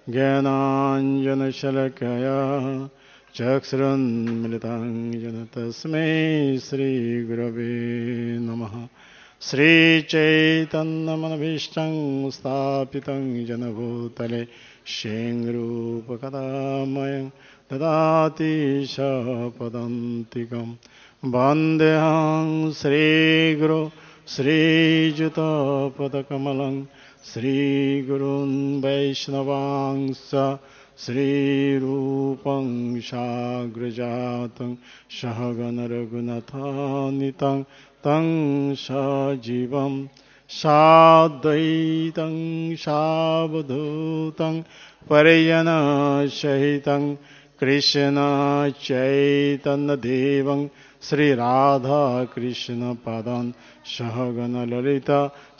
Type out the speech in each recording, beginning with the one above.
ज्ञानाञ्जनशलाकया चक्षुरुन्मिलितं येन तस्मै श्रीगुरवे नमः। श्रीचैतन्यमनभीष्टं स्थापितं येन भूतले स्वयं रूपकदा मह्यं ददाति पदान्तिकं। वन्देऽहं श्रीगुरो श्रीयुतपदकमलं श्रीगुरुन् वैष्णवांश्च श्रीरूपं साग्रजातं सहगणरघुनाथान्वितं तं सजीवं साद्वैतं सावधूतं परिजनसहितं कृष्ण चैतन्यदेवं श्रीराधाकृष्णपादान् सहगणललिता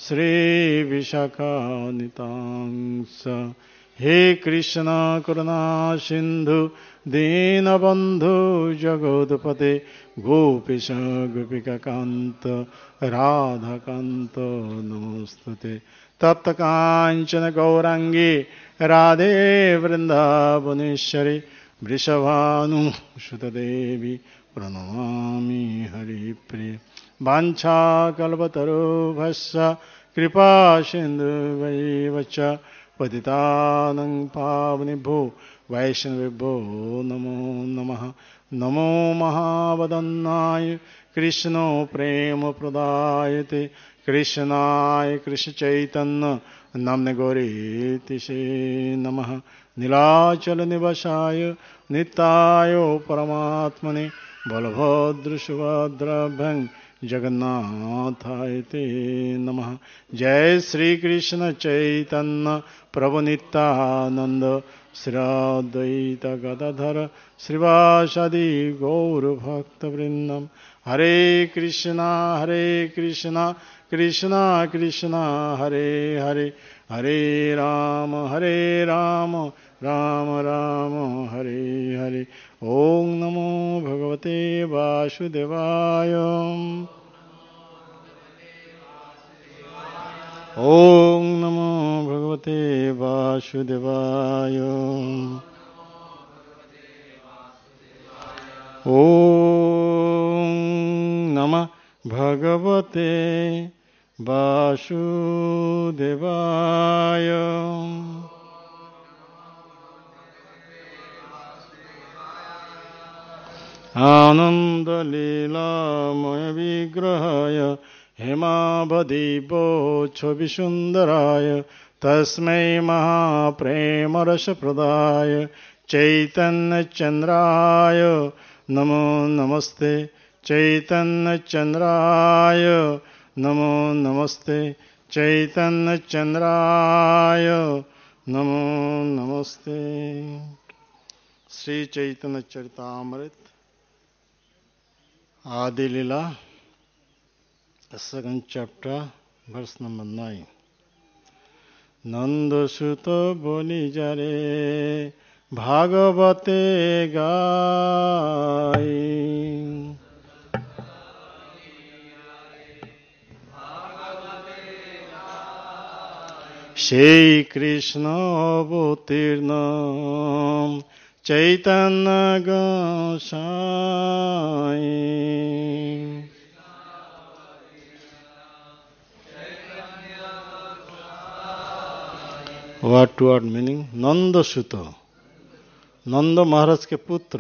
श्रीविशाखान्वितांश्च। हे कृष्ण करुणा सिंधु दीनबंधु जगोत्पते गोपीश गोपिकाकांत राधाकांत नमोस्तुते। तप्त कांचन गौरांगी राधे वृंदावनेश्वरी वृषभानुसुतदेवी प्रणमामि हरिप्रिये। वाञ्छाकल्पतरुभ्यश्च कृपा सिन्धुभ्यैव च पतितानं पावनेभ्यो वैष्णवेभ्यो नमो नमः। नमो महावदन्नाय कृष्णो प्रेम प्रदायते कृष्णाय कृष्णचैतन्य नाम्ने गौरीतिसे नमः। नीलाचल निवासाय नित्याय परमात्मने बलभद्र सुभद्राभ्यां जगन्नाथाय ते नमः। जय श्री कृष्ण चैतन्य प्रभु नित्यानंद श्री अद्वैत गदाधर श्रीवासादि गौर भक्तवृंदम। हरे कृष्णा कृष्णा कृष्णा हरे हरे हरे राम राम राम हरे हरे। ओम नमो भगवते वासुदेवाय। ओम नमो भगवते वासुदेवाय। ओम नमः भगवते वासुदेवाय। आनंद लीलामय विग्रहाय हेमावदीपो छविसुंदराय तस्मै महाप्रेमरसप्रदाय चैतन्यचंद्राय नमो नमस्ते। चैतन्यचंद्राय नमो नमस्ते। चैतन्यचंद्राय नमो नमस्ते। श्री चैतन्य चरितामृत आदि लीला second chapter verse number 9। नंद सुत बनि जारे भागवते गाई সেই কৃষ্ণ অবতীর্ণ Chaitanya Gosai. Word to word meaning. Nand सुत नंद महाराज के पुत्र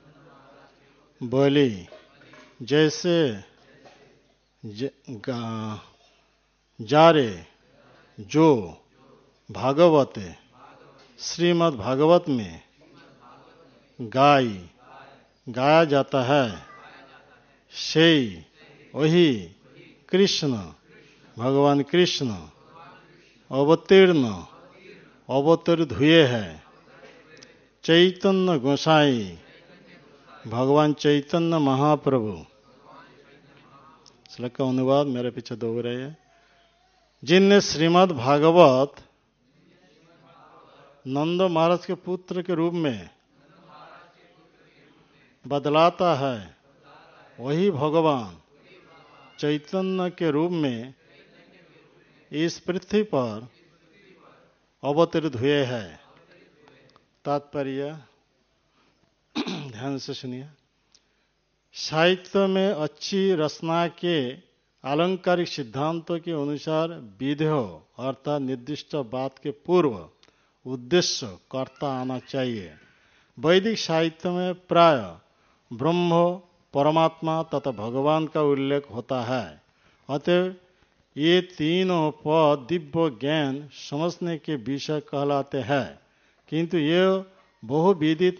बलि जैसे जारे जो भागवते श्रीमद् भागवत में गाया जाता है से वही कृष्ण भगवान कृष्ण अवतरित हुए हैं। चैतन्य गोसाई भगवान चैतन्य महाप्रभु। श्लोक का अनुवाद मेरे पीछे दो रहे हैं। जिनने श्रीमद् भागवत नंद महाराज के पुत्र के रूप में बदलाता है वही भगवान चैतन्य के रूप में इस पृथ्वी पर अवतरित हुए हैं। तात्पर्य ध्यान से सुनिए। साहित्य में अच्छी रचना के आलंकारिक सिद्धांतों के अनुसार विधेय अर्थात निर्दिष्ट बात के पूर्व उद्देश्य कर्ता आना चाहिए। वैदिक साहित्य में प्राय ब्रह्म, परमात्मा तथा भगवान का उल्लेख होता है। अतः ये तीनों पद दिव्य ज्ञान समझने के विषय कहलाते हैं, किंतु ये बहुविदित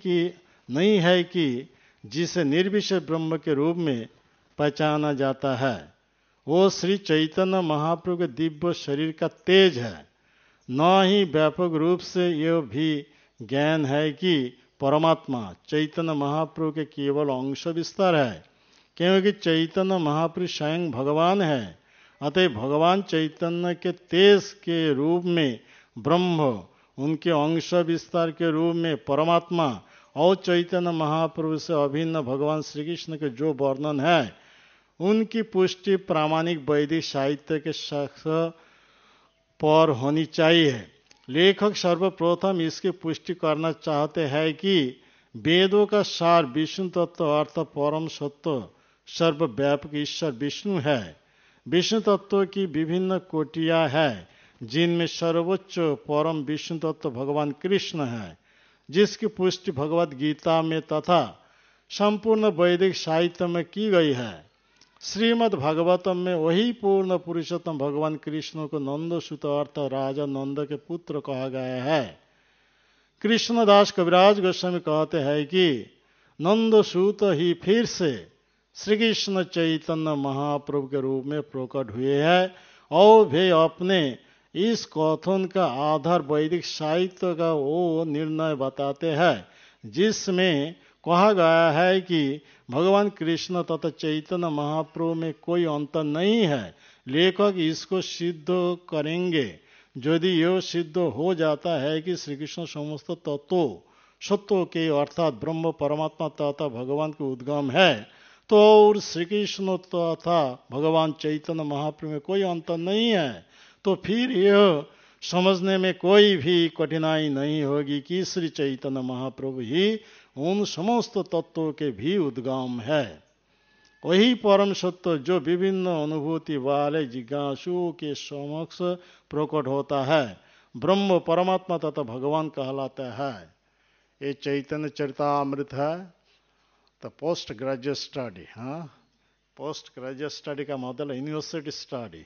नहीं है कि जिसे निर्विशेष ब्रह्म के रूप में पहचाना जाता है वो श्री चैतन्य महाप्रभु के दिव्य शरीर का तेज है। न ही व्यापक रूप से यह भी ज्ञान है कि परमात्मा चैतन्य महाप्रभु के केवल अंश विस्तार है, क्योंकि चैतन्य महाप्रभु स्वयं भगवान है। अतः भगवान चैतन्य के तेज के रूप में ब्रह्म, उनके अंश विस्तार के रूप में परमात्मा और चैतन्य महाप्रभु से अभिन्न भगवान श्री कृष्ण के जो वर्णन है उनकी पुष्टि प्रामाणिक वैदिक साहित्य के शास्त्र पर होनी चाहिए। लेखक सर्वप्रथम इसकी पुष्टि करना चाहते हैं कि वेदों का सार विष्णु तत्व अर्थ परम सत्व सर्वव्यापक ईश्वर विष्णु है। विष्णु तत्व की विभिन्न कोटियां हैं, जिनमें सर्वोच्च परम विष्णु तत्व भगवान कृष्ण है, जिसकी पुष्टि भगवद गीता में तथा संपूर्ण वैदिक साहित्य में की गई है। श्रीमद् भागवतम में वही पूर्ण पुरुषोत्तम भगवान कृष्ण को नंदसुत अर्थ राजा नंद के पुत्र कहा गया है। कृष्णदास कविराज गोस्वामी कहते हैं कि नंदसुत ही फिर से श्री कृष्ण चैतन्य महाप्रभु के रूप में प्रकट हुए हैं और वे अपने इस कथन का आधार वैदिक साहित्य का वो निर्णय बताते हैं जिसमें कहा गया है कि भगवान कृष्ण तथा चैतन्य महाप्रभु में कोई अंतर नहीं है। लेखक इसको सिद्ध करेंगे। यदि यह सिद्ध हो जाता है कि श्री कृष्ण समस्त तत्व सत्व के अर्थात ब्रह्म, परमात्मा तथा भगवान के उद्गम है, तो और श्री कृष्ण तथा भगवान चैतन्य महाप्रभु में कोई अंतर नहीं है, तो फिर यह समझने में कोई भी कठिनाई नहीं होगी कि श्री चैतन्य महाप्रभु ही उन समस्त तत्वों के भी उद्गम है। वही परम सत्य जो विभिन्न अनुभूति वाले जिज्ञासुओं के समक्ष प्रकट होता है, ब्रह्म, परमात्मा तथा भगवान कहलाता है। ये चैतन्य चरितामृत है। तो post graduate study, post graduate study का मतलब यूनिवर्सिटी स्टडी।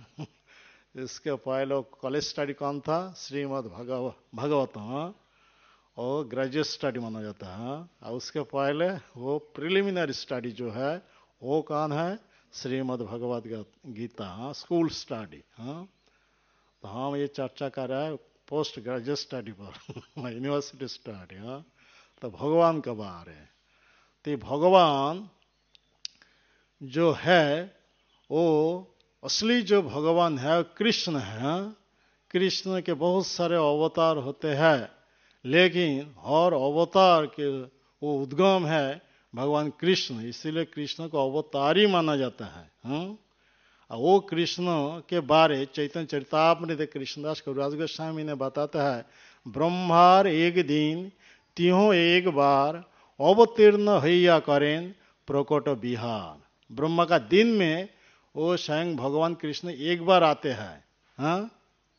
इसके पहले कॉलेज स्टडी कौन था? श्रीमद् भागवतम, और ग्रेजुएट स्टडी माना जाता है। और उसके पहले वो प्रिलिमिनरी स्टडी जो है वो कौन है? Shrimad Bhagavad Gita, school study. तो हम ये चर्चा कर रहे हैं पोस्ट ग्रेजुएट स्टडी पर, यूनिवर्सिटी स्टडी। तो भगवान का बारे है। तो भगवान जो है वो असली जो भगवान है कृष्ण है। कृष्ण के बहुत सारे अवतार होते हैं, लेकिन हर अवतार के वो उद्गम है भगवान कृष्ण, इसीलिए कृष्ण को अवतारी माना जाता है। वो कृष्ण के बारे चैतन्य चरितामृत कृष्णदास कविराज गोस्वामी ने बताता है, ब्रह्मार एक दिन तिहो एक बार अवतीर्ण हैया करें प्रकट बिहार। ब्रह्मा का दिन में वो स्वयं भगवान कृष्ण एक बार आते हैं।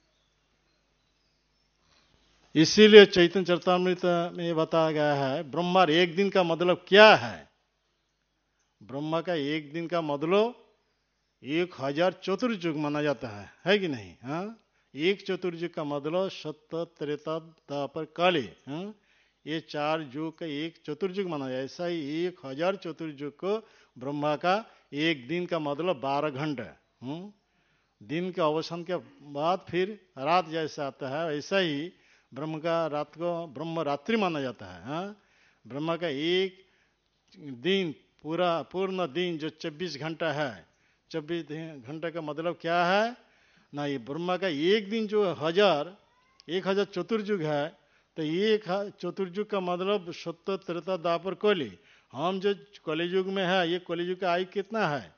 इसीलिए चैतन्य चरितामृत में बताया गया है ब्रह्मा एक दिन का मतलब क्या है? ब्रह्मा का एक दिन का मतलब 1000 चतुर्युग माना जाता है कि नहीं? एक चतुर्युग का मतलब सत्य, त्रेता, द्वापर, कलि, ये 4 युग का एक चतुर्युग माना जाए। ऐसा ही 1000 चतुर्युग को ब्रह्मा का एक दिन का मतलब 12 घंटे। दिन के अवसान के बाद फिर रात जैसे आता है, ऐसा ही ब्रह्म का रात को ब्रह्म रात्रि माना जाता है। ब्रह्मा का एक दिन पूर्ण दिन जो 24 घंटा है, 24 घंटे का मतलब क्या है ना? ये ब्रह्मा का एक दिन जो 1000 चतुर्युग है, तो एक चतुर्युग का मतलब सत्य, त्रेता, द्वापर, कलि। हम जो कलियुग में है, ये कलियुग का आयु कितना है?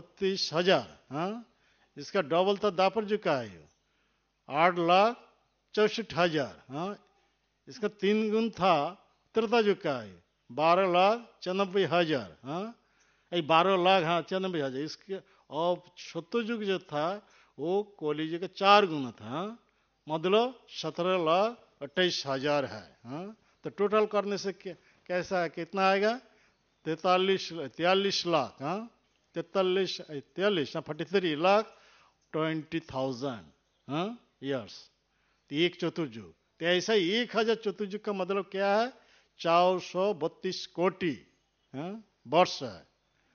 4,32,000। इसका डबल था द्वापर युग का आयु, 8,00,000 64,000। हाँ, इसका 3 गुण था त्रेता युग का है, 12,94,000। हाँ, 12,00,000, हाँ 94,000 इसके। और सत्य युग जो था वो कोली जी का 4 गुना था। हाँ? मतलब 17,28,000 है। हाँ? तो टोटल करने से कैसा है, कितना आएगा, 43 लाख। हाँ, 43,43,20,000 ईयर्स, एक चतुर्युग। तो ऐसा ही 1,000 चतुर्युग का मतलब क्या है, 432 कोटि वर्ष है,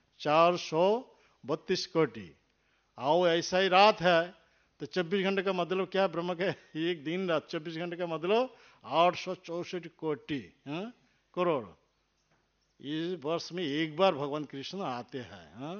432 कोटि। आओ ऐसा ही रात है तो 24 घंटे का मतलब क्या है, ब्रह्म के एक दिन रात 24 घंटे का मतलब 864 कोटि करोड़। इस वर्ष में एक बार भगवान कृष्ण आते हैं।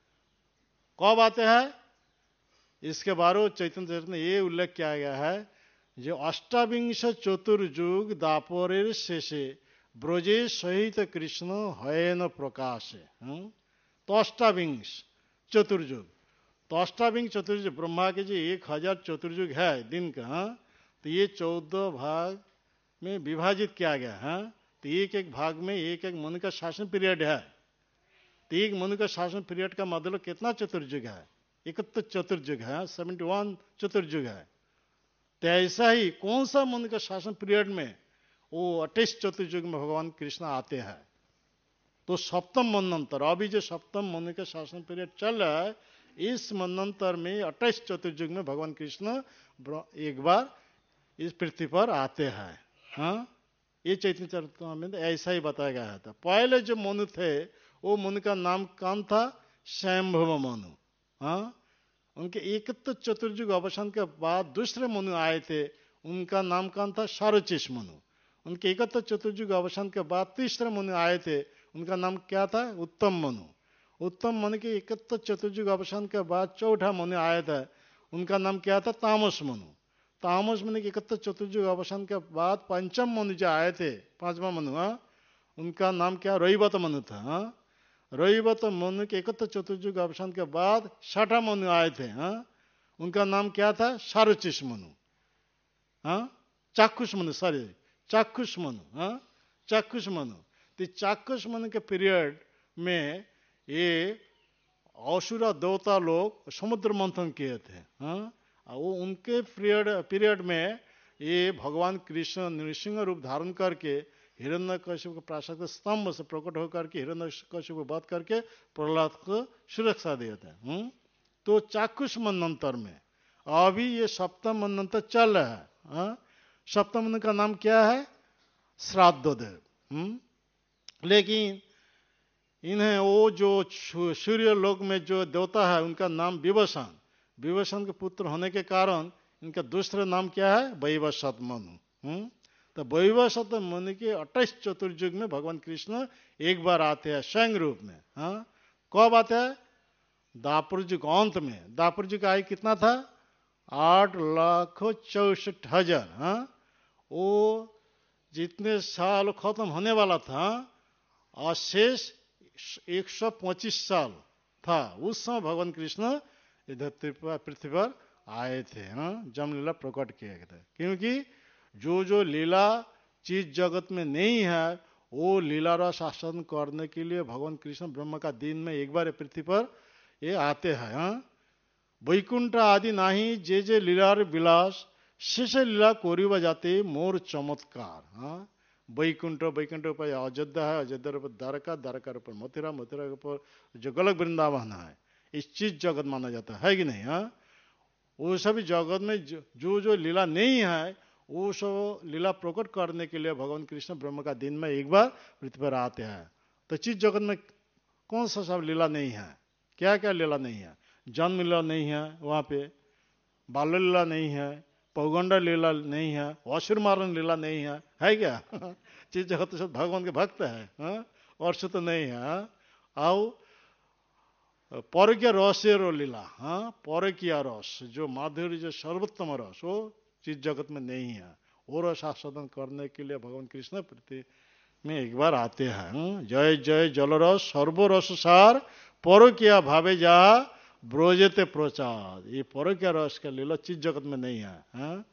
कब आते हैं, इसके बारे में चैतन्य चरित्र में ये उल्लेख किया गया है, जो अष्टाविंश चतुर्युग दापरेर शेषे ब्रजे सहित कृष्ण हयन प्रकाशे। तो अष्टाविंश चतुर्युग, तो अष्टाविंश चतुर्युग ब्रह्मा के जो 1,000 चतुर्युग है दिन का, तो ये 14 भाग में विभाजित किया गया है। तो एक एक भाग में एक एक मनु का शासन पीरियड है। तो एक मनु का शासन पीरियड का मतलब कितना चतुर्युग है, 71 चतुर्युग है, 71 चतुर्युग है। तो ऐसा ही कौन सा मनु का शासन पीरियड में वो 28 चतुर्युग में भगवान कृष्ण आते हैं। तो सप्तम मनंतर, अभी जो सप्तम मनु का शासन पीरियड चल रहा है, इस मनंतर में 28 चतुर्युग में भगवान कृष्ण एक बार इस पृथ्वी पर आते हैं। हाँ, ये चैतन्य चरितामृत में ऐसा ही बताया गया था। पहले जो मनु थे वो मनु का नाम कौन था, शैम्भव मनु। हाँ, उनके 71 चतुर्युग अवसान के बाद दूसरे मनु आए थे, उनका नाम कौन था, शारुचिष मनु। उनके 71 चतुर्युग अवसान के बाद तीसरे मनु आए थे, उनका नाम क्या था, उत्तम मनु। उत्तम मनु के 71 चतुर्युग अवसान के बाद चौथा मनु आया था, उनका नाम क्या था, तामस मनु। तामस मनु के 71 चतुर्युग अवसान के बाद पंचम मनु जो आए थे, पांचवा मनु, उनका नाम क्या, रविवत मनु था। रविवत मनु के 71 चतुर्युग अवसान के बाद छठा मनु आए थे, उनका नाम क्या था, शारुचिष मनु। चाक्षुष मनु, सॉरी चाक्षुष मनु। चाक्षुष मनु, तो चाक्षुष मनु के पीरियड में ये असुर देवता लोग समुद्र मंथन किए थे। वो उनके पीरियड में ये भगवान कृष्ण नृसिंह रूप धारण करके हिरण्यकशिपु के प्रासाद के स्तंभ से प्रकट होकर के हिरण्यकशिपु को वध करके प्रहलाद को सुरक्षा दिए थे। तो चाक्षुष मनंतर में अभी ये सप्तम मनंतर चल रहा है। सप्तम मन का नाम क्या है, श्राद्धदेव। लेकिन इन्हें वो जो सूर्य लोक में जो देवता है उनका नाम विवसन, विवसन के पुत्र होने के कारण इनका दूसरा नाम क्या है, वैवस्वत मनु। तो वैवस्वत मनु के 28 चतुर्युग में भगवान कृष्ण एक बार आते हैं स्वयं रूप में। कब आते हैं, दापर युग अंत में। दापर युग आयु कितना था, 8,64,000। वो जितने साल खत्म होने वाला था और शेष 125 साल था, उस समय भगवान कृष्ण इधर पृथ्वी पर आए थे। जम लीला प्रकट किए थे। क्योंकि जो लीला चीज जगत में नहीं है वो लीला रस शासन करने के लिए भगवान कृष्ण ब्रह्म का दिन में एक बार पृथ्वी पर ये आते हैं। वैकुंठ आदि नाही जे जे लीलार विलास शेष लीला कोरिबा जाते मोर चमत्कार। वैकुंठ, वैकुंठ ऊपर अयोध्या है, अयोध्या ऊपर द्वारका, द्वारका ऊपर मथुरा, मथुरा के ऊपर जो गोलक वृंदावन है, इस चीज जगत माना जाता है कि नहीं। वो सभी जगत में जो लीला नहीं है वो सब लीला प्रकट करने के लिए भगवान कृष्ण ब्रह्म का दिन में एक बार पृथ्वी पर आते हैं। तो चीज जगत में कौन सा सब लीला नहीं है, क्या क्या लीला नहीं है, जन्म लीला नहीं है, वहाँ पे बाल लीला नहीं है, पौगंडा लीला नहीं है, असुर मारण लीला नहीं है क्या? चीज जगत तो सब भगवान के भक्त है, और से तो नहीं है। आओ परकीय रसेरो लीला, परकीय रस जो माधुर्य जो सर्वोत्तम रस वो चीज जगत में नहीं है, वो रस आस्वादन करने के लिए भगवान कृष्ण पृथ्वी में एक बार आते हैं। जय जय जलरस सर्वरस सार परकीय भावे जा ब्रोजते प्रचार। ये परकीय रस का लीला चीज जगत में नहीं है।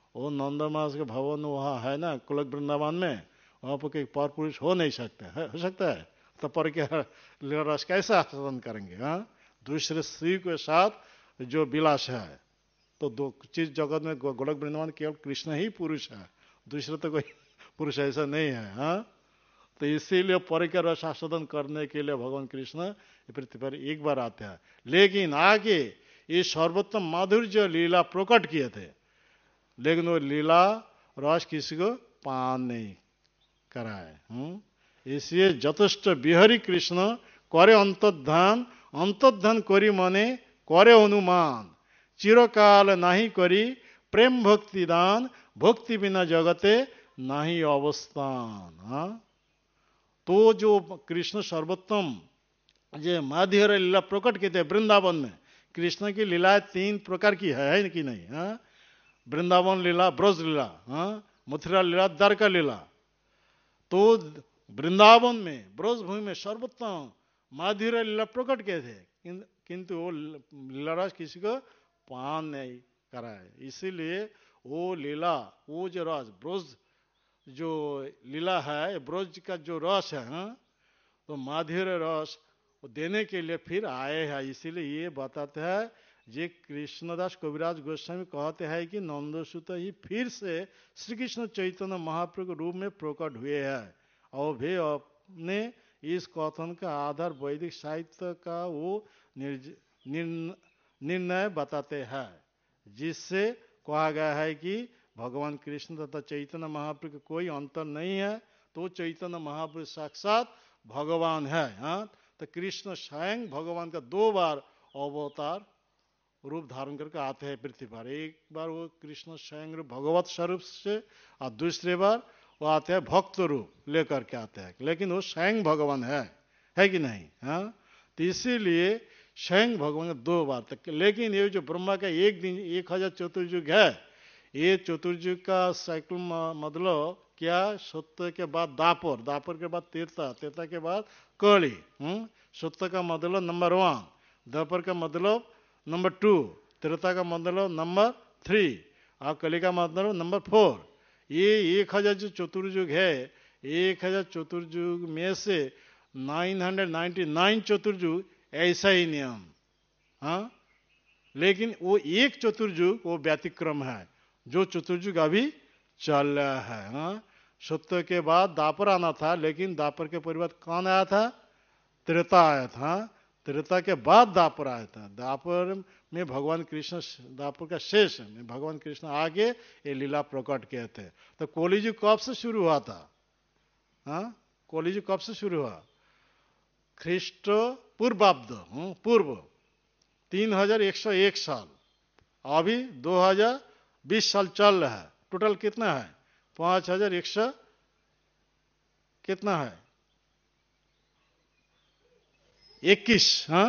वो नंदमास के भवन वहाँ है ना कुलक वृंदावन में, वहाँ पर कोई पर पुरुष हो नहीं सकता है, हो सकता है? तो पर क्या लीला रस कैसे आस्वादन करेंगे? हाँ, दूसरे स्त्री के साथ जो विलास है, तो दो चीज जगत में गोलक वृंदावन केवल कृष्ण ही पुरुष है, दूसरे तो कोई पुरुष ऐसा नहीं है। हाँ, तो इसीलिए पर का रस आस्वादन करने के लिए भगवान कृष्ण पृथ्वी पर एक बार आते हैं, लेकिन आगे ये सर्वोत्तम माधुर्य लीला प्रकट किए थे, लेकिन वो लीला रस किसी को पान नहीं कराए। इसलिए যথেষ্ট বিহারী কৃষ্ণ করে অন্তর্ধান, অন্তর্ধান করি মনে করে অনুমান, চিরকাল নাহি করি প্রেম ভক্তি দাन, भक्ति बिना जगते नाही अवस्थान। हाँ, तो जो कृष्ण सर्वोत्तम जो माधुर्य लीला प्रकट किए थे वृंदावन में, कृष्ण की लीला 3 प्रकार की है कि नहीं? हाँ, वृंदावन लीला, ब्रज लीला, हाँ, मथुरा लीला, द्वारका लीला। तो वृंदावन में ब्रज भूमि में सर्वोत्तम माधुर्य लीला प्रकट किए थे, किंतु वो लीलाराज किसी को पान नहीं कराए। इसीलिए वो लीला, वो जो रस ब्रज जो लीला है, ब्रज का जो रस है, हाँ, तो माधुर्य रस वो देने के लिए फिर आए हैं। इसीलिए ये बताते हैं, जे कृष्णदास कविराज गोस्वामी कहते हैं कि नंदसुत ही फिर से श्री कृष्ण चैतन्य महाप्रभु के रूप में प्रकट हुए हैं, और वे अपने इस कथन का आधार वैदिक साहित्य का वो निर्णय बताते हैं, जिससे कहा गया है कि भगवान कृष्ण तथा चैतन्य महाप्रभु का कोई अंतर नहीं है, तो चैतन्य महाप्रभु साक्षात भगवान है। हाँ, तो कृष्ण स्वयं भगवान का 2 बार अवतार रूप धारण करके आते हैं पृथ्वी पर। एक बार वो कृष्ण स्वयं रूप भगवत स्वरूप से, और दूसरी बार वो आते हैं भक्त रूप लेकर के आते हैं, लेकिन वो स्वयं भगवान है कि नहीं? हाँ, तो इसीलिए स्वयं भगवान का 2 बार तक। लेकिन ये जो ब्रह्मा का एक दिन 1000 चतुर्युग है, ये चतुर्युग का साइकिल मतलब क्या? सत्य के बाद दापर, दापर के बाद तीर्था, तीर्था के बाद कली। सत्य का मतलब नंबर 1, दापर का मतलब नंबर 2, त्रेता का मतलब नंबर 3, और कली का मतलब नंबर 4। ये 1000 जो चतुर्युग है, 1000 चतुर्युग में से 999 चतुर्युग ऐसा ही नियम। हाँ, लेकिन वो एक चतुर्युग वो व्यतिक्रम है, जो चतुर्युग अभी चल रहा है। हाँ, सत्य के बाद दापर आना था, लेकिन दापर के परिवर्तन कौन आया था? त्रेता आया था। त्रेता के बाद दापर आया था। दापर में भगवान कृष्ण, दापर का शेष में भगवान कृष्ण आगे ये लीला प्रकट किए थे। तो कलियुग कब से शुरू हुआ था? हाँ, कलियुग कब से शुरू हुआ? ख्रीष्ट पूर्वाब्द, पूर्व 3101 साल, अभी 2020 साल चल रहा है। टोटल कितना है? 5100 कितना है? 21। हाँ,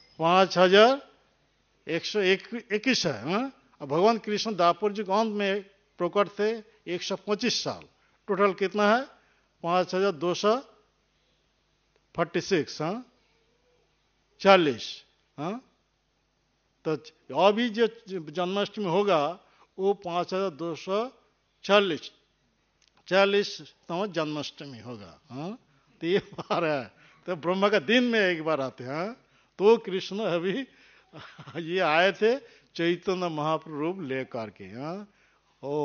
5121 है। हाँ, भगवान कृष्ण दापर युग अंत में प्रकट थे 125 साल। टोटल कितना है? 5246। हाँ, 40। हाँ, तो अभी जो जन्माष्टमी होगा वो 5246 40वां जन्माष्टमी होगा। हाँ, तो ये बार है, तो ब्रह्मा का दिन में एक बार आते हैं। तो कृष्ण अभी ये आए थे चैतन्य महाप्रभु रूप लेकर के। हाँ, ओ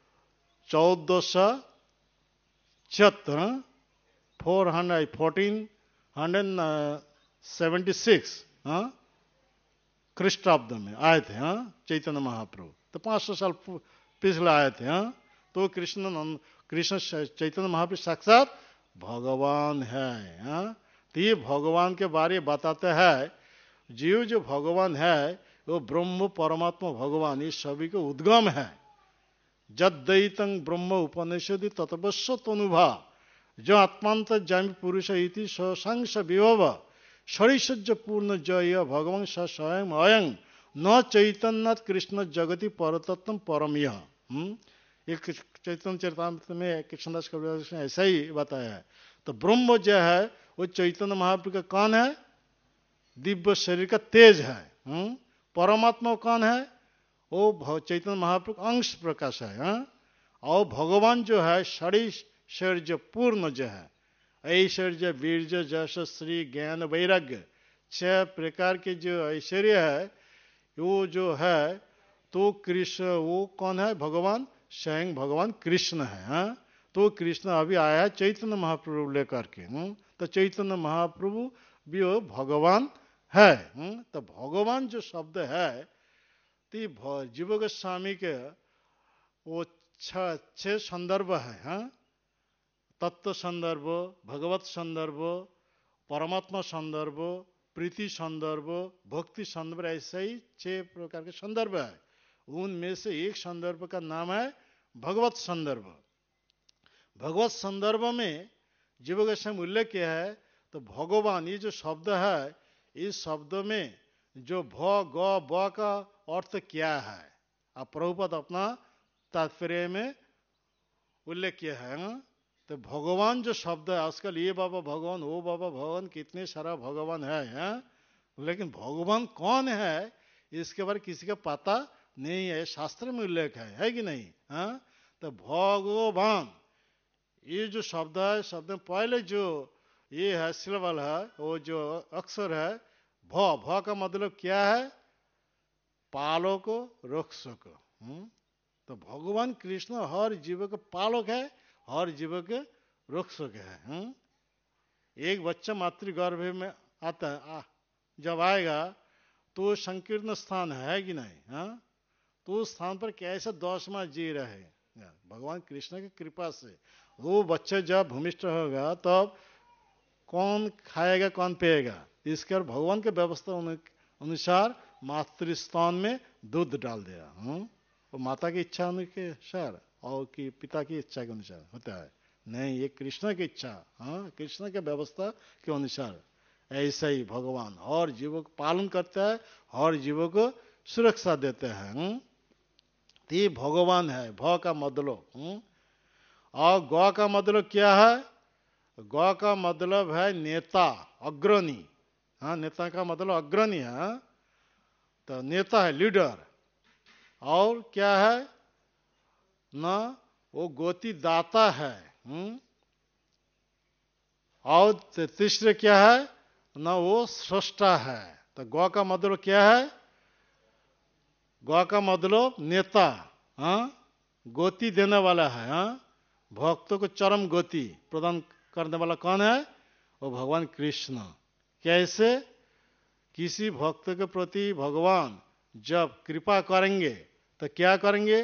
1476 हाँ ख्रीष्टाब्द में आए थे। हाँ, चैतन्य महाप्रभु तो 500 साल पिछले आए थे। हाँ, तो कृष्ण चैतन्य महाप्रभु साक्षात भगवान है। हाँ, तो ये भगवान के बारे में बताते हैं। जीव जो भगवान है वो ब्रह्म परमात्मा भगवान, ये सभी को उद्गम है। जद्दैतं ब्रह्म उपनिषदि तत्वस्व तनुभा, जो आत्मांत जामि पुरुष इति संस विभव शरीसज्ज पूर्ण जय भगवान स स्वयं अयं न चैतन्य कृष्ण जगति परतत्व परम यह। एक चैतन्य चरितामृत में कृष्णदास कविराज ने ऐसा ही बताया है। तो ब्रह्म जो है वो चैतन्य महाप्रभु का कौन है? दिव्य शरीर का तेज है। परमात्मा कौन है? वो चैतन्य महाप्रभु अंश प्रकाश है। हाँ? और भगवान जो है षडैश्वर्य पूर्ण जो है, ऐश्वर्य वीर्य जश श्री ज्ञान वैराग्य 6 प्रकार के जो ऐश्वर्य है, वो जो है तो कृष्ण, वो कौन है? भगवान, स्वयं भगवान कृष्ण है। हाँ? तो कृष्ण अभी आया है चैतन्य महाप्रभु लेकर के। तो चैतन्य महाप्रभु भी वो भगवान है। तो भगवान जो शब्द है तो जीव गोस्वामी के वो 6 संदर्भ है। हाँ? तत्व संदर्भ, भगवत संदर्भ, परमात्मा संदर्भ, प्रीति संदर्भ, भक्ति संदर्भ, ऐसे ही 6 प्रकार के संदर्भ है। उनमें से एक संदर्भ का नाम है भगवत संदर्भ। भगवत संदर्भ में जीव गोस्वामी उल्लेख किया है। तो भगवान ये जो शब्द है, इस शब्द में जो भ ग ब का अर्थ क्या है, अब प्रभुपाद अपना तात्पर्य में उल्लेख किया है। तो भगवान जो शब्द है, आजकल ये बाबा भगवान, वो बाबा भगवान, कितने सारा भगवान है। लेकिन भगवान कौन है इसके बारे किसी का पता नहीं है। शास्त्र में उल्लेख है कि नहीं? हाँ? तो भगवान ये जो शब्द है, शब्द में पहले जो ये है सिलेबल है, वो जो अक्षर है भ का मतलब क्या है? पालक रक्षक। तो भगवान कृष्ण हर जीव के पालक है, हर जीव के रक्षक है। एक बच्चा मातृगर्भ में आता है, जब आएगा तो संकीर्ण स्थान है कि नहीं? हाँ? तो उस स्थान पर कैसे 10 माह जी रहे भगवान कृष्ण की कृपा से। वो बच्चा जब भूमिष्ठ होगा तब कौन खाएगा, कौन पिएगा? इसके और भगवान के व्यवस्था अनुसार मातृस्थान में दूध डाल दिया। वो माता की इच्छा के अनुसार और कि पिता की इच्छा के अनुसार होता है? नहीं, ये कृष्ण की इच्छा, कृष्ण के व्यवस्था के अनुसार। ऐसा ही भगवान हर जीवों को पालन करता है, हर जीवों को सुरक्षा देते हैं। ये भगवान है। भ का मतलब और ग का मतलब क्या है? ग का मतलब है नेता, अग्रणी। हाँ, नेता का मतलब अग्रणी है। तो नेता है, लीडर। और क्या है ना, वो गोती दाता है। और तीसरे क्या है ना, वो सृष्टा है। तो ग का मतलब क्या है? ग का मतलब नेता, गोती देने वाला है। भक्तों को चरम गति प्रदान करने वाला कौन है? वो भगवान कृष्ण। कैसे? किसी भक्त के प्रति भगवान जब कृपा करेंगे तो क्या करेंगे?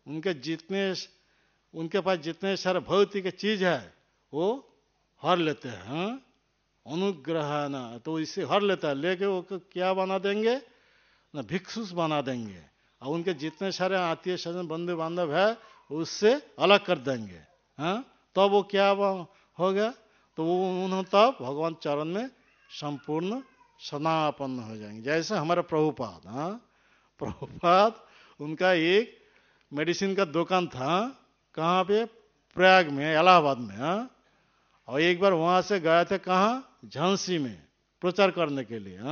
उनके पास जितने सारे भौतिक चीज है वो हर लेते हैं। अनुग्रह ना, तो इसे हर लेता है। लेके वो क्या बना देंगे ना, भिक्षुष बना देंगे। और उनके जितने सारे आत्मीय स्वजन बंधु बांधव है उससे अलग कर देंगे। तब वो क्या होगा? तो वो उन्होंने तब भगवान चरण में संपूर्ण सनापन्न हो जाएंगे। जैसे हमारा प्रभुपाद, प्रभुपाद उनका एक मेडिसिन का दुकान था। कहाँ पे? प्रयाग में, इलाहाबाद में। और एक बार वहां से गए थे कहाँ? झांसी में प्रचार करने के लिए,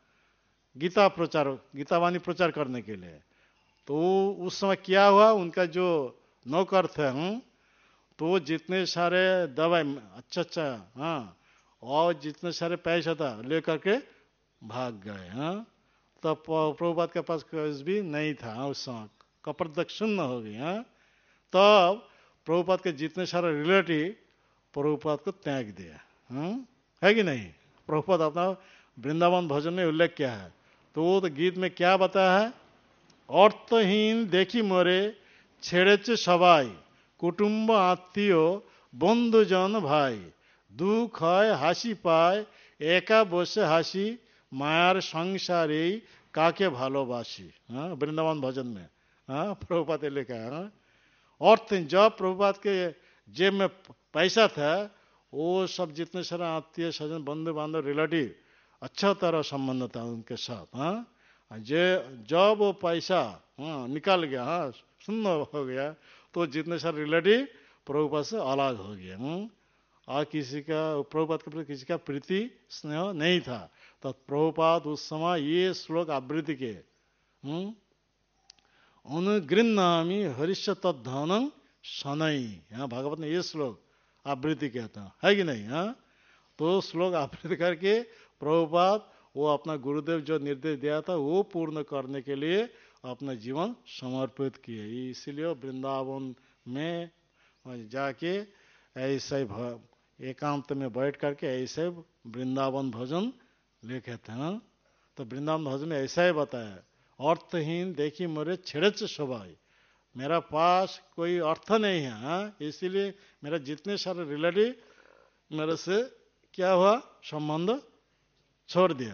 गीतावाणी प्रचार करने के लिए। तो उस समय क्या हुआ, उनका जो नौकर थे तो जितने सारे दवाई अच्छा और जितने सारे पैसा था लेकर के भाग गए। तब प्रभुपाद के पास कुछ भी नहीं था। उस समय कपड़दक शून्य हो गई। तब प्रभुपाद के जितने सारे रिलेटिव प्रभुपाद को त्याग दिया। है कि नहीं? प्रभुपाद अपना वृंदावन भजन में उल्लेख किया है। तो वो तो गीत में क्या बताया है? अर्थहीन देखी मोरे छेड़ेचे सबाई, कुटुम्ब आत्मीय बंधुजन भाई, दुख है हासि पाए एका बसे हासि, मायार संसारे काके भालोबासी। वृंदावन भजन में प्रभुपाद ने लिखा है। अर्थ, जब प्रभुपाद के जेब में पैसा था, वो सब जितने सारे आत्मीय स्वजन बंधु बांधव रिलेटिव अच्छा तरह संबंध था उनके साथ। जब वो पैसा निकाल गया, शून्य हो गया, तो जितने सारे रिलेटिव प्रभुपाद से अलग हो गया। और किसी का प्रभुपाद के प्रति किसी का प्रीति स्नेह नहीं था। तो प्रभुपाद उस समय ये श्लोक आवृत्ति के अनुगृह्णामि हरिष्य तद्धनम शनै। यहाँ भागवत ने ये श्लोक आवृत्ति कहता है कि नहीं? हाँ, तो श्लोक आवृत्ति करके प्रभुपाद वो अपना गुरुदेव जो निर्देश दिया था वो पूर्ण करने के लिए अपना जीवन समर्पित किए। इसलिए वृंदावन में जाके ऐसे एकांत में बैठ करके ऐसे वृंदावन भजन लिखे थे। हाँ? तो वृंदावन भजन में ऐसा ही बताया, अर्थहीन देखी मोरे छिड़च स्वभाव, मेरा पास कोई अर्थ नहीं है। हाँ? इसीलिए मेरा जितने सारे रिलेटिव मेरे से क्या हुआ, संबंध छोड़ दिया।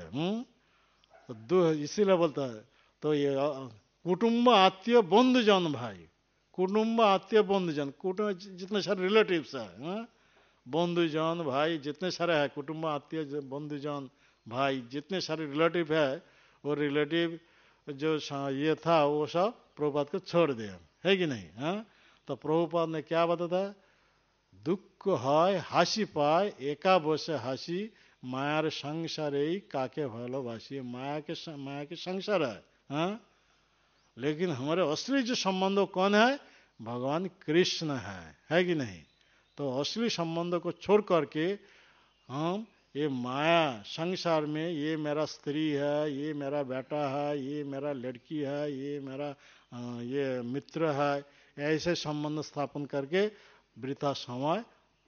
तो इसीलिए बोलता है, तो ये कुटुंब आत्मीय बंधुजन भाई, कुटुंब आत्मीय बंधुजन, कुटुंब जितने सारे रिलेटिव्स है, बंधुजन भाई जितने सारे हैं, कुटुंब आत्मीय बंधुजन भाई जितने सारे रिलेटिव है, वो रिलेटिव जो ये था वो सब प्रभुपाद को छोड़ दिया, है कि नहीं? हाँ? तो प्रभुपाद ने क्या बताया, दुख है हासि पाए एका बसे हासि, मायार संसारे काके भालोबासी। माया के संसार है। हाँ? लेकिन हमारे असली जो संबंध कौन है, भगवान कृष्ण है कि नहीं? तो असली संबंध को छोड़ करके हम ये माया संसार में, ये मेरा स्त्री है, ये मेरा बेटा है, ये मेरा लड़की है, ये मेरा ये मित्र है, ऐसे संबंध स्थापन करके वृथा समय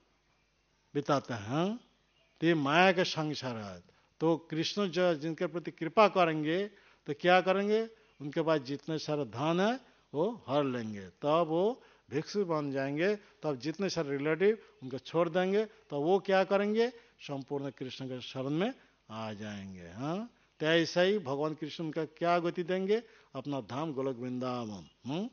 बिताते हैं। तो ये माया के संसार है। तो कृष्ण जो जिनके प्रति कृपा करेंगे तो क्या करेंगे, उनके पास जितने सारे धन है वो हर लेंगे, तब वो भिक्षु बन जाएंगे। तब जितने सारे रिलेटिव उनको छोड़ देंगे, तो वो क्या करेंगे, संपूर्ण कृष्ण के शरण में आ जाएंगे। हाँ? तो ऐसा ही भगवान कृष्ण का क्या गति देंगे, अपना धाम गोलोक वृंदावन।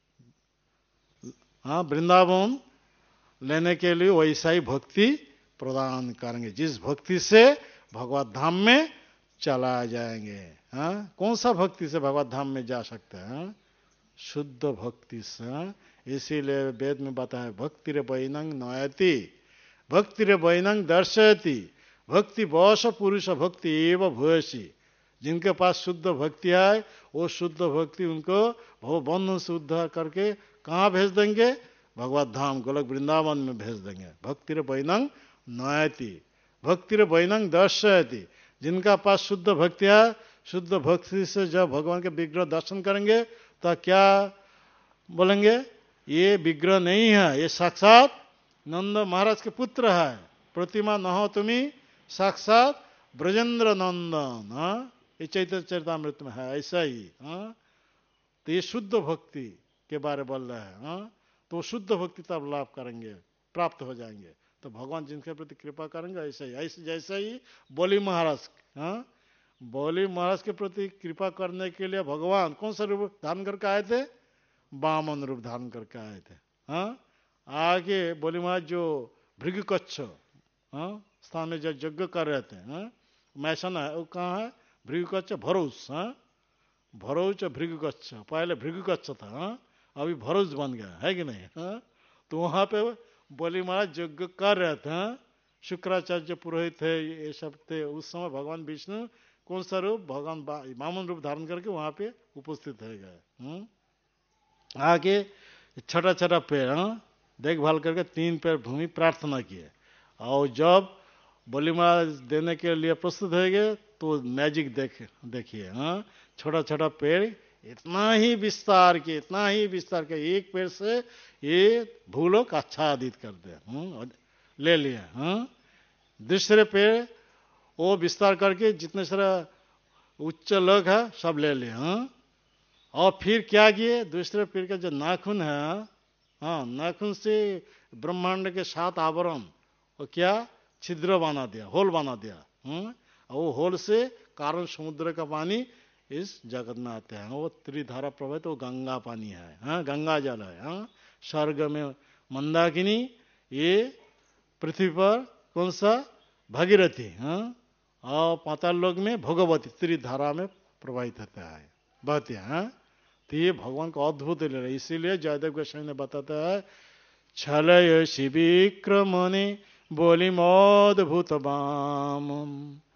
हाँ, वृंदावन लेने के लिए वैसा ही भक्ति प्रदान करेंगे, जिस भक्ति से भगवत धाम में चला जाएंगे। हाँ? कौन सा भक्ति से भगवत धाम में जा सकते हैं, शुद्ध भक्ति से। इसीलिए वेद में बताया, भक्ति रे वैनंग नयति, भक्ति रे वैनंग दर्शयति, भक्ति बस पुरुष भक्ति एव भूयसी। जिनके पास शुद्ध भक्ति है, वो शुद्ध भक्ति उनको बंधन से उद्धार करके कहाँ भेज देंगे, भगवत धाम गोलोक वृंदावन में भेज देंगे। भक्ति रे वैनंग नयति, भक्ति रे वैनंग दर्शयति। जिनका पास शुद्ध भक्ति है, शुद्ध भक्ति से जब भगवान के विग्रह दर्शन करेंगे तो क्या बोलेंगे, ये विग्रह नहीं है, ये साक्षात नंद महाराज के पुत्र है, प्रतिमा न हो तुम्हें साक्षात ब्रजेंद्र नंदन। हाँ? ये चैतन्य चरितामृत में है ऐसा ही। हाँ? तो ये शुद्ध भक्ति के बारे बोल रहे हैं। हाँ? तो शुद्ध भक्ति तब लाभ करेंगे, प्राप्त हो जाएंगे। तो भगवान जिनके प्रति कृपा करेंगे ऐसा ही, ऐसे जैसा ही बोली महाराज। हाँ? बोली महाराज के प्रति कृपा करने के लिए भगवान कौन सा रूप धारण करके आए थे, वामन रूप धारण करके आए थे। हाँ? आगे बोली महाराज जो भृगुकच्छ स्थान में जो यज्ञ कर रहे थे, मैसन है वो कहाँ है, भृगुकच्छ भरोस। भरोच भृगुकच्छ, पहले भृगुकच्छ था। अभी भरोस बन गया, है कि नहीं? तो वहां पे बोली महाराज यज्ञ कर रहे थे, शुक्राचार्य पुरोहित थे, ये सब थे। उस समय भगवान विष्णु कौन सा रूप, भगवान वामन रूप धारण करके वहां पे उपस्थित हो गए। आगे छोटा छोटा पेड़ देखभाल करके 3 पेड़ भूमि प्रार्थना किए, और जब बोली महाराज देने के लिए प्रस्तुत हो गए तो मैजिक देखिए। छोटा छोटा पेड़ इतना ही विस्तार के, इतना ही विस्तार के, एक पेड़ से ये भूलोक आच्छादित कर दे, ले लिया। दूसरे पेड़ वो विस्तार करके जितने सारा उच्च लोग है सब ले लिया। और फिर क्या किए, दूसरे पेड़ का जो नाखून है, नाखून से ब्रह्मांड के 7 आवरण वो क्या छिद्र बना दिया, होल बना दिया। और वो होल से कारण समुद्र का पानी इस जगत में आते हैं। वो त्रिधारा प्रवाहित, वो गंगा पानी है। गंगा जल है। स्वर्ग में मंदाकिनी, ये पृथ्वी पर कौन सा भागीरथी, और पाताल लोक में भोगवती, त्रिधारा में प्रवाहित होता है, बहते हैं। तो ये भगवान का अद्भुत लीला। इसीलिए जयदेव गोस्वामी ने बताता है, छलय शिविक्रमणि बोली मद्भुत बाम,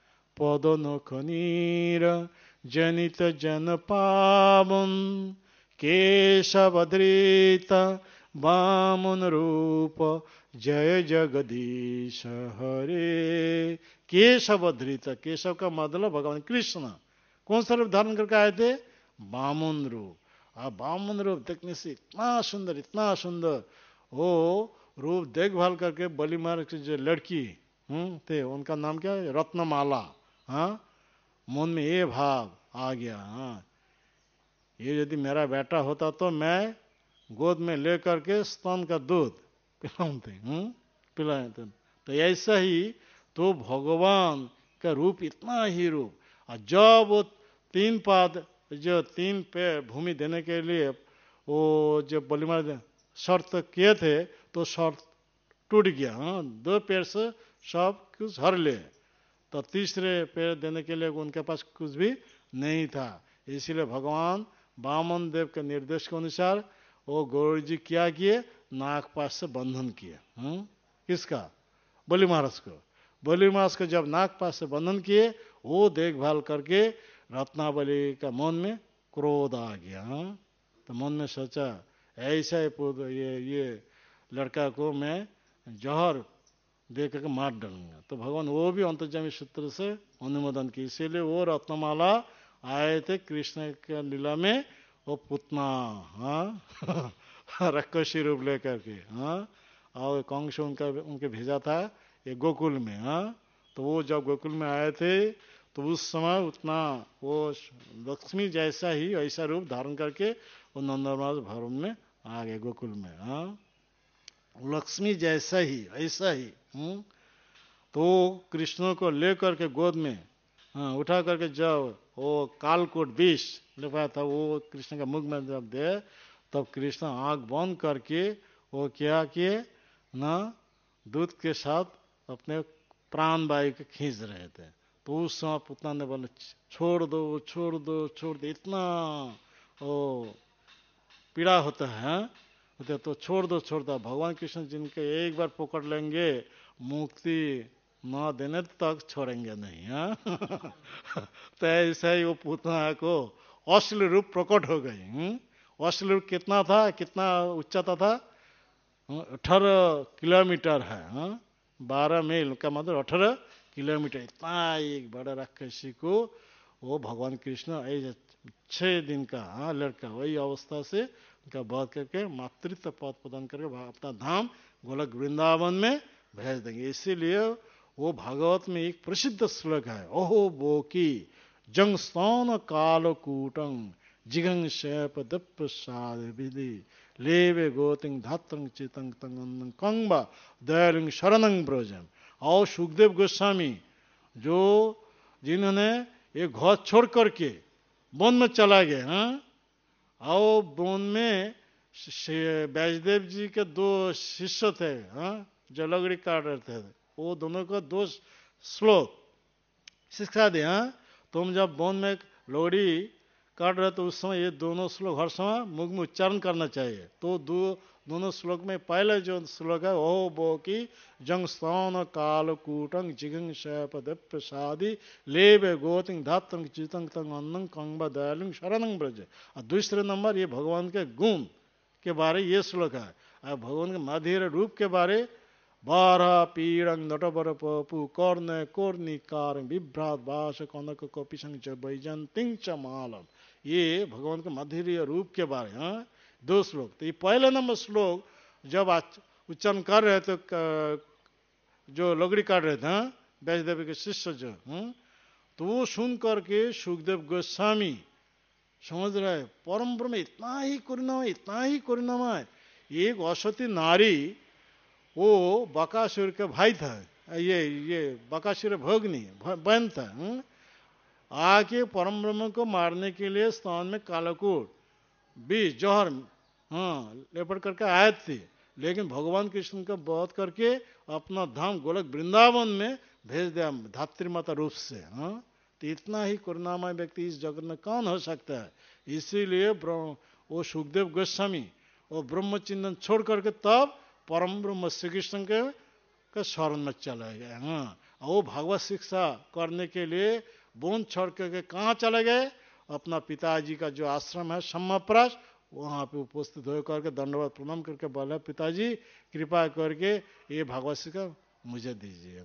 पद नखनीर जनित जन पावन, केशवधृत वामन रूप जय जगदीश हरे। केशवधृत, केशव का मतलब भगवान कृष्ण कौन सा रूप धारण करके आए थे? वामन रूप। वामन रूप देखने से इतना सुंदर वो रूप देखभाल करके बलि महाराज की जो लड़की थे उनका नाम क्या है? रत्नमाला। हाँ, मन में ये भाव आ गया, हाँ ये यदि मेरा बेटा होता तो मैं गोद में लेकर के स्तन का दूध पिलाते। तो ऐसा ही तो भगवान का रूप, इतना ही रूप। और जब वो 3 पाद जो 3 पैर भूमि देने के लिए वो जब बलि महाराज शर्त किए थे तो शर्त टूट गया। हाँ, 2 पैर से सब कुछ हर ले, तो तीसरे पैर देने के लिए उनके पास कुछ भी नहीं था। इसीलिए भगवान वामन देव के निर्देश के अनुसार वो गौरी जी क्या किए? नागपाश से बंधन किए। किसका? बलि महाराज को। बलि महाराज को जब नागपाश से बंधन किए, वो देखभाल करके रत्नावली का मन में क्रोध आ गया। तो मन में सोचा ऐसा ये लड़का को मैं जहर दे करके मार डालूंगा। तो भगवान वो भी अंतर्जामी सूत्र से अनुमोदन की। इसीलिए वो रत्नमाला आए थे कृष्ण के लीला में, वो पुतना रक्षसी रूप लेकर के। और कंस उनके भेजा था ये गोकुल में। तो वो जब गोकुल में आए थे तो उस समय उतना वो लक्ष्मी जैसा ही ऐसा रूप धारण करके वो नंदनवन भवन में आ गए गोकुल में। लक्ष्मी जैसा ही ऐसा ही। तो कृष्ण को लेकर के गोद में उठा करके जब वो कालकोट विष लिखा था वो कृष्ण का मुख में जब दे, तब कृष्ण आंख बंद करके वो क्या किए ना, दूध के साथ अपने प्राण वायु के खींच रहे थे। तो उस समय पुतना ने बोला छोड़ दो छोड़ दो छोड़ दो, इतना वो पीड़ा होता है तो छोड़ दो छोड़ दो। भगवान कृष्ण जिनके एक बार पकड़ लेंगे मुक्ति न देने तक छोड़ेंगे नहीं। तो ऐसा ही वो पुतना को असली रूप प्रकट हो गई। असली रूप कितना था, कितना उच्चता था? 18 किलोमीटर है। 12 मील का मतलब 18 किलोमीटर। इतना एक बड़ा राक्षसी को वो भगवान कृष्ण 6 दिन का लड़का वही अवस्था से उनका वध करके मातृत्व पद प्रदान करके अपना धाम गोलक वृंदावन में भेज देंगे। इसीलिए वो भागवत में एक प्रसिद्ध श्लोक है, ओहो बोकी जंगस्तौन कालकूटं जिगं शैप दप्रसाद विधि लेवे गोतिंग धात्रंग चितंग तंग कंबा दयालिंग शरणंग ब्रजम। और सुखदेव गोस्वामी जो जिन्होंने एक घर छोड़ करके वन में चला गया। और वन में वैष्णदेव जी के 2 शिष्य थे जो लकड़ी काट रहे थे। वो दोनों को 2 श्लोक शिक्षा दे। तुम जब वन में लकड़ी काट रहे तो उस समय ये दोनों श्लोक हर समय मुख में उच्चारण करना चाहिए। तो दोनों श्लोक में पहले जो श्लोक है ओ बो की जंगस्तौन कालकूटंग जिगंग शैपद प्रसादी लेबे गोतिंग धातंग चितंग तंग अन्नंग कंबा दयालुंग शरणंग ब्रज। और दूसरे नंबर ये भगवान के गुण के बारे ये श्लोक है। और भगवान के मधुर रूप के बारे बारा पीड़ंग नटबर पपु कर्ण कोर्निकार विभ्रात बास कनक कपिसंग च बैजंतिंग च मालम। ये भगवान के मधुर रूप के बारे 2 श्लोक। तो ये पहले नंबर श्लोक जब उच्चारण कर रहे थे जो लकड़ी काट रहे थे वैष्णदेव के शिष्य जो, तो वो सुन करके सुखदेव गोस्वामी समझ रहे परम ब्रह्म इतना ही करुणामय इतना ही करुणामय। एक असती नारी वो बकासुर के भाई था, ये बकासुर भोगनी बहन था। आके परम ब्रह्म को मारने के लिए स्थान में कालकूट बीज जौहर लेपट करके आए थे। लेकिन भगवान कृष्ण का वध करके अपना धाम गोलक वृंदावन में भेज दिया धात्री माता रूप से। तो इतना ही करुणामय व्यक्ति इस जगत में कौन हो सकता है। इसीलिए वो सुखदेव गोस्वामी वो ब्रह्म चिंतन छोड़ करके तब परम ब्रह्म श्री कृष्ण के शरण में चला गया। वो भागवत शिक्षा करने के लिए वन छोड़ करके कहाँ चले गए? अपना पिताजी का जो आश्रम है सम्माप्रास वहाँ पे उपस्थित होकर के दंडवत प्रणाम करके बोला, पिताजी कृपा करके ये भागवत शिक्षा मुझे दीजिए।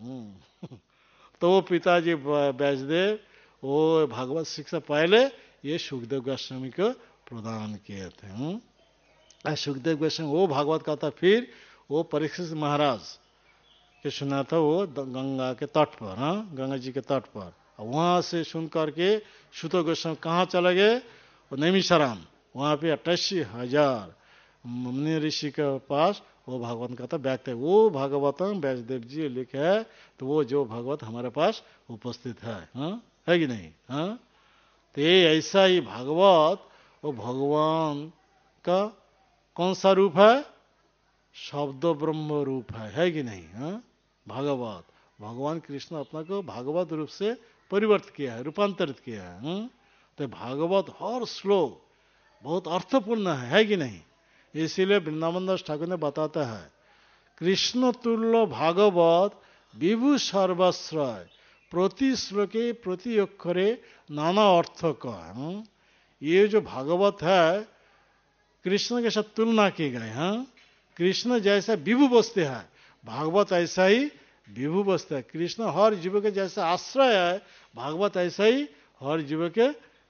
तो वो पिताजी वैष्णदेव वो भागवत शिक्षा पहले ये सुखदेव गोस्वामी को प्रदान किए थे। सुखदेव गोस्वामी वो भागवत का था, फिर वो परीक्षित महाराज के सुना था वो गंगा के तट पर, गंगा जी के तट पर। वहां से सुन करके सुत गोस्वामी कहाँ चले गए, नैमिषारण्य, वहां पे 88,000 मुनि ऋषि के पास वो भागवत कथा व्यक्त है। वो भागवतम व्यासदेव जी लिखे है, तो वो जो भागवत हमारे पास उपस्थित है कि नहीं? तो ये ऐसा ही भागवत वो भगवान का कौन सा रूप है? शब्द ब्रह्म रूप है कि नहीं? भागवत भगवान कृष्ण अपना को भागवत रूप से परिवर्तित किया है, रूपांतरित किया है। तो भागवत हर श्लोक बहुत अर्थपूर्ण है कि नहीं? इसीलिए वृंदावन दास ठाकुर ने बताता है, कृष्ण तुल्य भागवत विभु सर्वाश्रय, प्रति श्लोके प्रति अक्षरे नाना अर्थ का। ये जो भागवत है कृष्ण के साथ तुलना की गई। कृष्ण जैसा विभु बसते है, भागवत ऐसा ही विभु बसता है। कृष्ण हर जीव के जैसा आश्रय है, भागवत ऐसा ही हर जीव के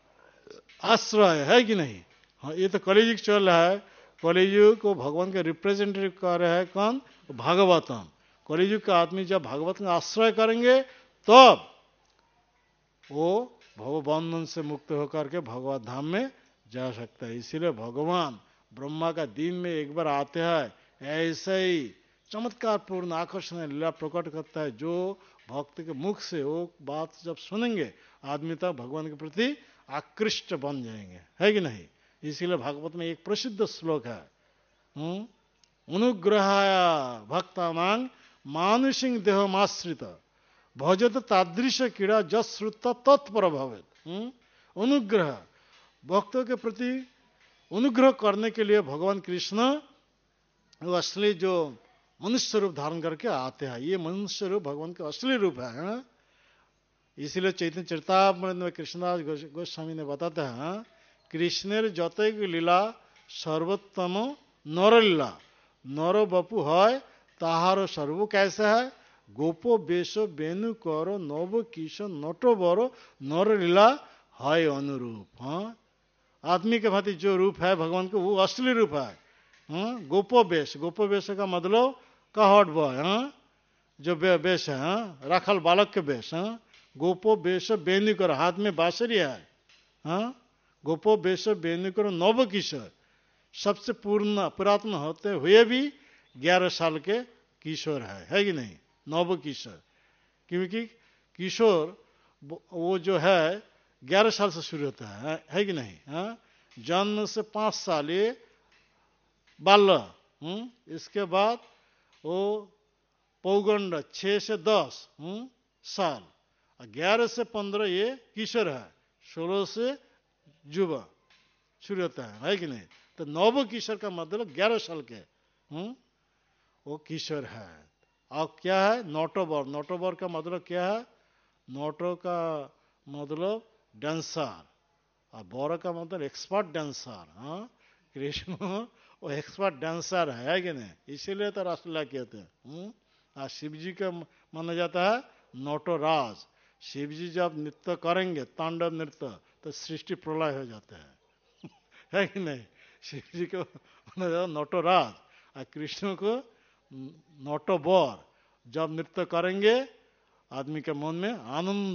आश्रय है कि नहीं? ये तो कलियुग चल रहा है, कलियुग को भगवान के रिप्रेजेंटेटिव कर रहा है कौन? भागवतम। कलियुग का आदमी जब भागवत का आश्रय करेंगे तब वो भवबंधन से मुक्त होकर के भगवत धाम में जा सकता है। इसीलिए भगवान ब्रह्मा का दिन में एक बार आते हैं, ऐसे ही चमत्कार पूर्ण आकर्षण लीला प्रकट करता है। जो भक्त के मुख से वो बात जब सुनेंगे आदमी तक भगवान के प्रति आकृष्ट बन जाएंगे, है कि नहीं? इसीलिए भागवत में एक प्रसिद्ध श्लोक है, अनुग्रहाय भक्तानां मानुषिक देहमाश्रित भजत तादृश क्रीड़ा जश्रुत तत्पर भवेत। अनुग्रह, भक्तों के प्रति अनुग्रह करने के लिए भगवान कृष्ण वो असली जो मनुष्य रूप धारण करके आते हैं। ये मनुष्य रूप भगवान का असली रूप है। इसलिए चैतन्य चरितामृत में कृष्णदास गोस्वामी ने बताते हैं, कृष्णेर जतैक लीला सर्वोत्तम नरलीला, नर बपु है ताहार सर्व कैसा है, गोपो बेशो बेनु करो नव किशो नटो बरो नर लीला है अनुरूप। आदमी के भांति जो रूप है भगवान को वो असली रूप है। गोपो बेश, गोपो बेश का मतलब कहट बॉय, जो बेश है, राखल बालक के बेश। गोपो बेश बेनु करो, हाथ में बांसुरी है। गोपो बेश बेनु करो नव किशोर, सबसे पुरातन होते हुए भी 11 साल के किशोर है कि नहीं? नव किशोर, क्योंकि किशोर वो जो है 11 साल से शुरू होता है कि नहीं? जन्म से 5 साल ये बाल्य, इसके बाद वो पौगंड 6 से 10 साल, 11 से 15 ये किशोर है, 16 से युवा शुरू होता है कि नहीं? तो नव किशोर का मतलब 11 साल के वो किशोर है। और क्या है? नोटोबर, नोटोबर का मतलब क्या है? नोटो का मतलब डांसर और बोरो का मतलब एक्सपर्ट डांसर। कृष्ण वो एक्सपर्ट डांसर है कि नहीं? इसीलिए तो रासलीला कहते हैं। और शिव जी का माना जाता है नोटोराज। शिव जी जब नृत्य करेंगे तांडव नृत्य तो सृष्टि प्रलय हो जाता है कि नहीं? शिव जी को माना जाता है नोटोराज और कृष्ण को नोटोबर। जब नृत्य करेंगे आदमी के मन में आनंद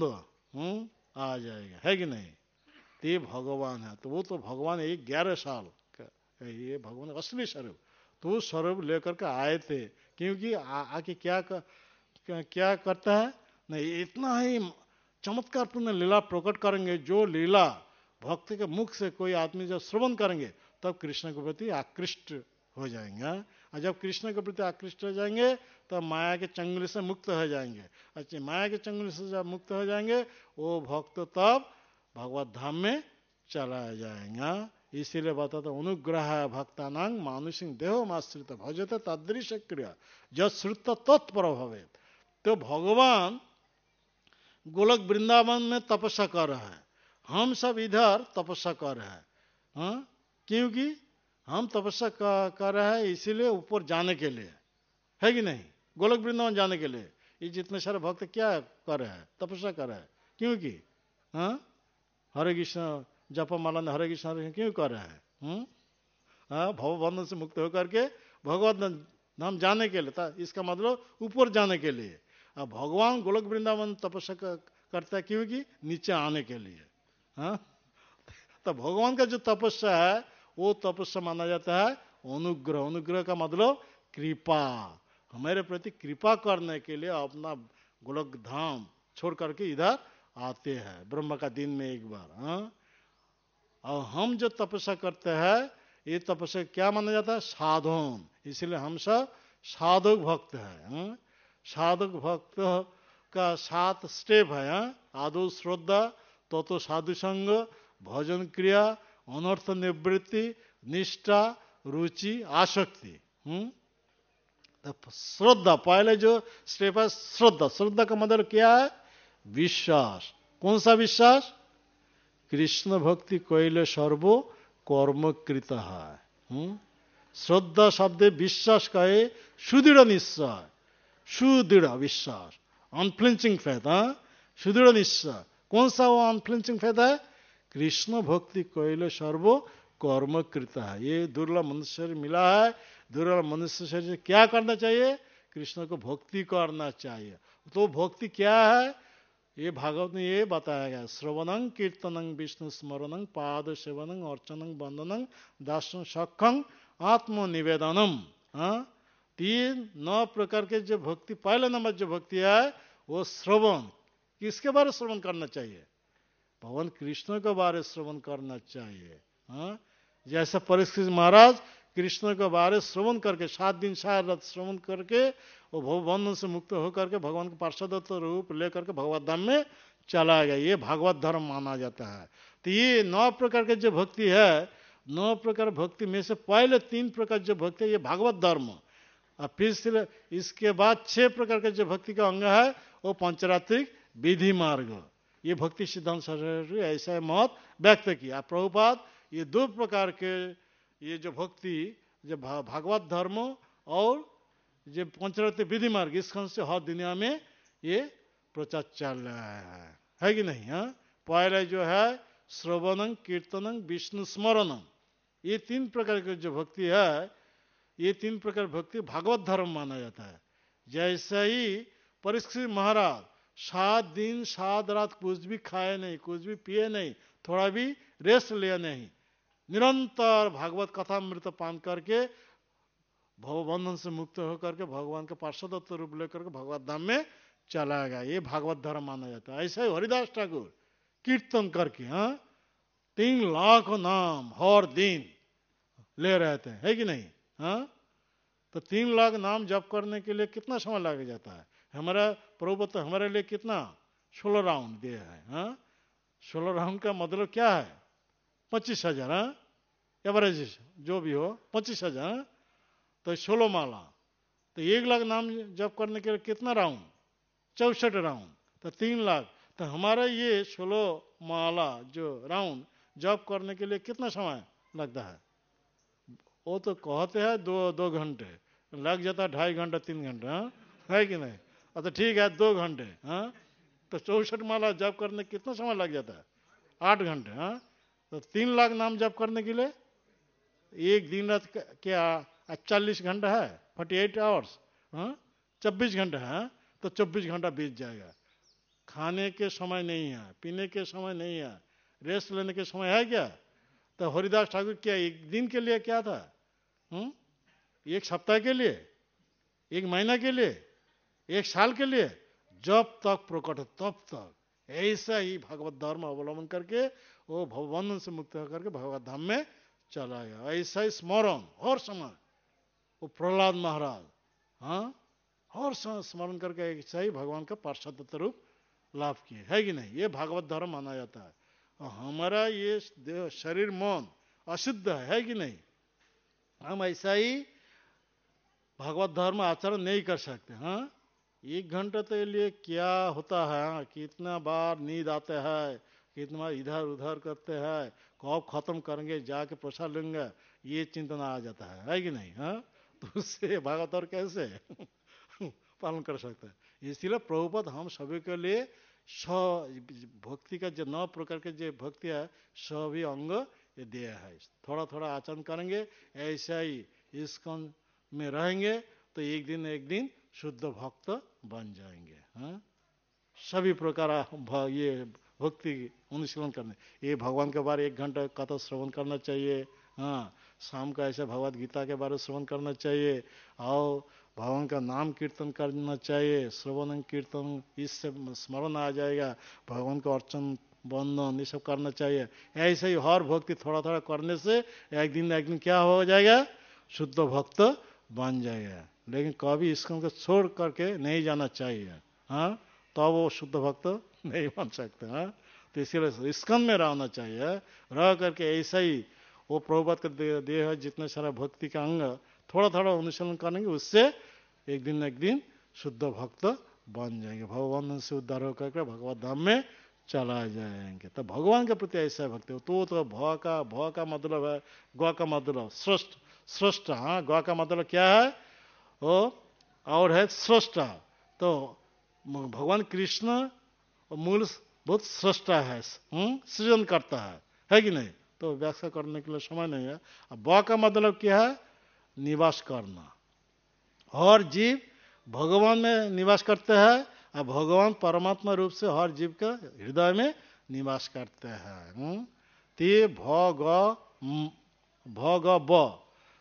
आ जाएगा, है कि नहीं? तो ये भगवान है। तो वो तो भगवान 11 साल का ये भगवान असली स्वरूप, तो वो स्वरूप लेकर के आए थे। क्योंकि आके क्या करता है? नहीं, इतना ही चमत्कारपूर्ण लीला प्रकट करेंगे, जो लीला भक्त के मुख से कोई आदमी जब श्रवण करेंगे तब कृष्ण के प्रति आकृष्ट हो जाएंगे। और जब कृष्ण के प्रति आकृष्ट हो जाएंगे तब माया के चंगुल से मुक्त हो जाएंगे। अच्छा, माया के चंगुल से जब मुक्त हो जाएंगे वो भक्त तब भगवत धाम में चला जाएगा। इसीलिए बताता अनुग्रह भक्तानां मानुषिक देहमाश्रित भजत तादृश क्रिया जब श्रुत तत्पर भवेत। तो भगवान गोलक वृंदावन में तपस्या कर रहा है, हम सब इधर तपस्या कर रहे हैं। क्योंकि हम तपस्या कर रहे हैं इसीलिए ऊपर जाने के लिए, है कि नहीं, गोलक वृंदावन जाने के लिए। ये जितने सारे भक्त क्या कर रहे हैं, तपस्या कर रहे हैं, क्योंकि हाँ हरे कृष्ण जपमाला में हरे कृष्ण क्यों कर रहे हैं, हाँ भव बंधन से मुक्त होकर के भगवत धाम जाने के लिए था, इसका मतलब ऊपर जाने के लिए। अब भगवान गोलक वृंदावन तपस्या करता है क्योंकि नीचे आने के लिए। हाँ तो भगवान का जो तपस्या है वो तपस्या माना जाता है अनुग्रह। अनुग्रह का मतलब कृपा, हमारे प्रति कृपा करने के लिए अपना गोलक धाम छोड़ करके इधर आते हैं ब्रह्मा का दिन में एक बार। हाँ और हम जो तपस्या करते हैं ये तपस्या क्या माना जाता है, साधन। इसलिए हम सब साधक भक्त हैं। साधक भक्त का 7 स्टेप है। आदो श्रद्धा, तो साधु संग, भजन क्रिया, अनर्थ निवृत्ति, निष्ठा, रुचि, आसक्ति। तो श्रद्धा पहले जो स्टेप है श्रद्धा। श्रद्धा का मतलब क्या है, विश्वास। कौन सा विश्वास, कृष्ण भक्ति कैले सर्वो कर्मकृत है। श्रद्धा शब्द विश्वास कहे सुदृढ़ निश्चय, सुदृढ़ विश्वास, अनफ्लिंचिंग फेथ। सुदृढ़ निश्चय कौन सा वो अनफ्लिंचिंग फेथ है, कृष्ण भक्ति कैले सर्वो कर्मकृत है। ये दुर्लभ मनुष्य मिला है। दुर्लभ मनुष्य से क्या करना चाहिए, कृष्ण को भक्ति करना चाहिए। तो भक्ति क्या है, ये भागवत में ये बताया गया, श्रवणं कीर्तनं विष्णु स्मरणं पाद सेवनं अर्चनं वंदनं दासं सखं आत्मनिवेदनम। 9 प्रकार के जो भक्ति, पहले नंबर जो भक्ति है वो श्रवण। किसके बारे श्रवण करना चाहिए, भगवान कृष्ण के बारे श्रवण करना चाहिए। जैसे परीक्षित महाराज कृष्ण के बारे श्रवण करके 7 दिन 7 रात श्रवण करके वो भवबंधन से मुक्त होकर के भगवान के पार्षदत्व रूप लेकर के भगवत धाम में चला गया। ये भागवत धर्म माना जाता है। तो ये 9 प्रकार के जो भक्ति है, 9 प्रकार भक्ति में से पहले 3 प्रकार जो भक्ति है ये भागवत धर्म, और फिर इसके बाद 6 प्रकार के जो भक्ति का अंग है वो पंचरात्रिक विधि मार्ग। ये भक्ति सिद्धांत सरस्वती ऐसा मत व्यक्त किया। प्रभुपाद ये 2 प्रकार के ये जो भक्ति, जो भागवत धर्म और जो पंचरात्रि विधि मार्ग, इसका से हर दुनिया में ये प्रचार चल रहा है कि नहीं। पहले जो है श्रवणं कीर्तनं विष्णु स्मरणं, ये 3 प्रकार के जो भक्ति है, ये 3 प्रकार भक्ति भागवत धर्म माना जाता है। जैसे ही परीक्षित महाराज 7 दिन 7 रात कुछ भी खाए नहीं, कुछ भी पिए नहीं, थोड़ा भी रेस्ट लिया नहीं, निरंतर भागवत कथा मृत पान करके भवबंधन से मुक्त होकर के भगवान के पार्षदत्व रूप लेकर के भगवत धाम में चला गया। ये भागवत धर्म माना जाता है। ऐसा ही हरिदास ठाकुर कीर्तन करके 3 लाख नाम हर दिन ले रहे थे, है कि नहीं। तो 3 लाख नाम जप करने के लिए कितना समय लग जाता है। हमारा प्रभु तो हमारे लिए कितना 16 राउंड दिया है। 16 राउंड का मतलब क्या है, 25,000 एवरेज जो भी हो 25,000, तो 16 माला, तो 1 लाख नाम जप करने के लिए कितना राउंड, 64 राउंड, तो 3 लाख। तो हमारा ये 16 माला जो राउंड जप करने के लिए कितना समय लगता है, वो तो कहते हैं 2 घंटे लग जाता है, 2.5 घंटा 3 घंटा, है कि नहीं। तो ठीक है 2 घंटे। तो 64 माला जप करने कितना समय लग जाता है, 8 घंटे। तो 3 लाख नाम जप करने के लिए एक दिन रात क्या 40 घंटा है, 48 आवर्स, 24 घंटे है। तो 24 घंटा बीत जाएगा। खाने के समय नहीं है, पीने के समय नहीं है, रेस्ट लेने के समय है क्या। तो हरिदास ठाकुर क्या एक दिन के लिए क्या था, 1 सप्ताह के लिए, 1 महीना के लिए, 1 साल के लिए, जब तक प्रकट तब तक। ऐसा ही भगवत धर्म अवलंबन करके वो भवबंधन से मुक्त होकर के भगवत धाम में चला गया। ऐसा ही स्मरण हर समय, वो प्रहलाद महाराज हर समय स्मरण करके ऐसा ही भगवान का पार्षदत्व रूप लाभ किए, है कि नहीं। ये भागवत धर्म माना जाता है। और हमारा ये देह शरीर मन अशुद्ध है कि नहीं। हम ऐसा ही भागवत धर्म आचरण नहीं कर सकते। 1 घंटा के लिए क्या होता है, कितना बार नींद आते हैं, कितना इधर उधर करते हैं, कब खत्म करेंगे, जाके प्रसाद लेंगे, ये चिंतन आ जाता है कि नहीं? हाँ, तो उससे भागवत और कैसे पालन कर सकते हैं। इसीलिए प्रभुपद हम सभी के लिए भक्ति का जो 9 प्रकार के जो भक्ति है सभी अंग ये दिया है। थोड़ा थोड़ा आचरण करेंगे, ऐसा ही इस्कॉन में रहेंगे तो एक दिन शुद्ध भक्त बन जाएंगे। हाँ, सभी प्रकार ये भक्ति अनुशीलन करने, ये भगवान के बारे 1 घंटा कथा श्रवण करना चाहिए। हाँ, शाम का ऐसे भगवद गीता के बारे श्रवण करना चाहिए, और भगवान का नाम कीर्तन करना चाहिए। श्रवण कीर्तन इससे स्मरण आ जाएगा, भगवान को अर्चन बंदन ये सब करना चाहिए। ऐसे ही हर भक्ति थोड़ा थोड़ा करने से एक दिन क्या हो जाएगा, शुद्ध भक्त बन जाएगा। लेकिन कभी इसको छोड़ करके नहीं जाना चाहिए। हाँ, तो वो शुद्ध भक्त नहीं बन सकते। हाँ, तो इसीलिए इस्कन में रहना चाहिए, रह करके ऐसा ही वो प्रभुपाद का देह है जितने सारा भक्ति का अंग थोड़ा थोड़ा अनुशीलन करेंगे, उससे एक दिन शुद्ध भक्त बन जाएंगे, भगवान से उद्धार होकर के भगवत धाम में चला जाएंगे। तो भगवान के प्रति ऐसा भक्ति हो तो भ का मतलब है, ग का मतलब सृष्ट। हाँ, ग का मतलब क्या है, वो और है सृष्टा। तो भगवान कृष्ण मूल बहुत सृष्टा है, सृजन करता है कि नहीं? तो व्याख्या करने के लिए समय नहीं है। अब ब का मतलब क्या है, निवास करना। हर जीव भगवान में निवास करते हैं, और भगवान परमात्मा रूप से हर जीव का हृदय में निवास करते हैं। ते भ ग ब